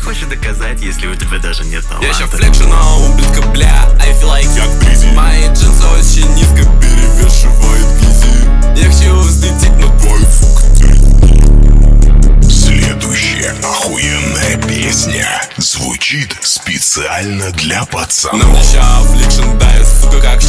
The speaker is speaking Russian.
хочешь доказать, если у тебя даже нет таланта? Я ща флекшу на ублюдка, бля, I feel like Как Бризи. мои джинсы очень низко перевешивают Бизи. Я хочу взлететь на твой фук. Следующая охуенная песня звучит специально для пацанов. На мне ща фликшн дает, сука, как